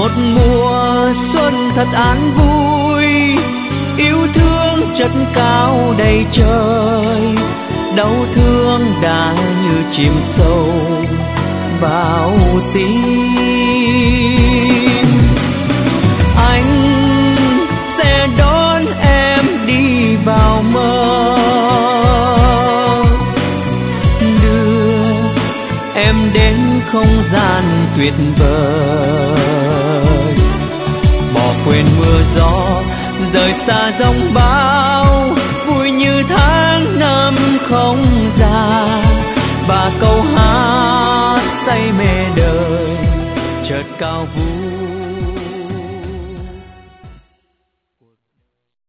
một mùa xuân thật an vui, yêu thương chất cao đầy trời, đau thương đã như chìm sâu vào tim. Anh sẽ đón em đi vào mơ, đưa em đến không gian tuyệt vời, bỏ quên mưa gió, rời xa giông bão, vui như tháng năm không